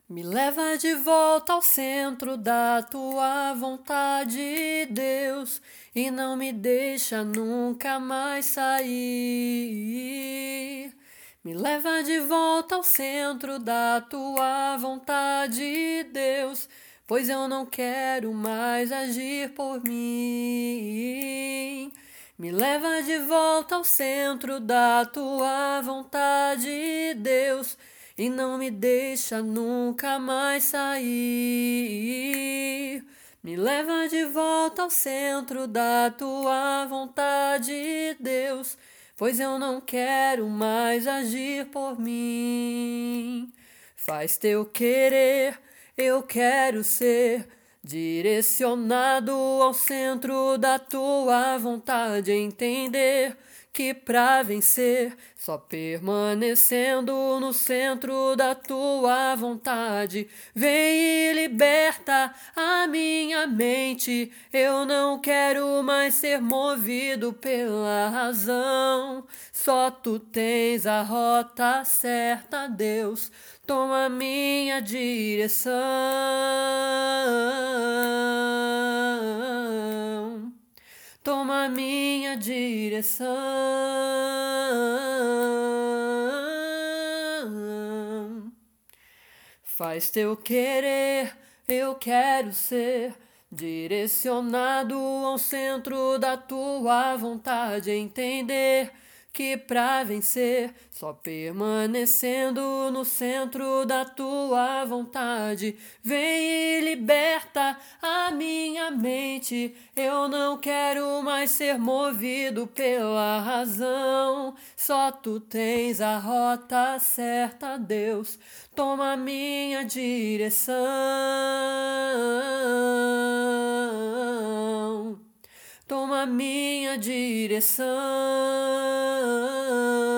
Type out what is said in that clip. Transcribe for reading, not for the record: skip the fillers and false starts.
Me leva de volta ao centro da tua vontade, Deus, e não me deixa nunca mais sair. Me leva de volta ao centro da tua vontade, Deus, pois eu não quero mais agir por mim. Me leva de volta ao centro da tua vontade, Deus, e não me deixa nunca mais sair. Me leva de volta ao centro da tua vontade, Deus, pois eu não quero mais agir por mim. Faz teu querer, eu quero ser direcionado ao centro da tua vontade, entender que pra vencer, só permanecendo no centro da tua vontade, vem e liberta a minha mente. Eu não quero mais ser movido pela razão, só tu tens a rota certa, Deus, toma minha direção. Toma minha direção. Faz teu querer, eu quero ser direcionado ao centro da tua vontade, entender que pra vencer, só permanecendo no centro da tua vontade, vem e liberta a minha mente. Eu não quero mais ser movido pela razão, só tu tens a rota certa, Deus, toma minha direção. Toma minha direção.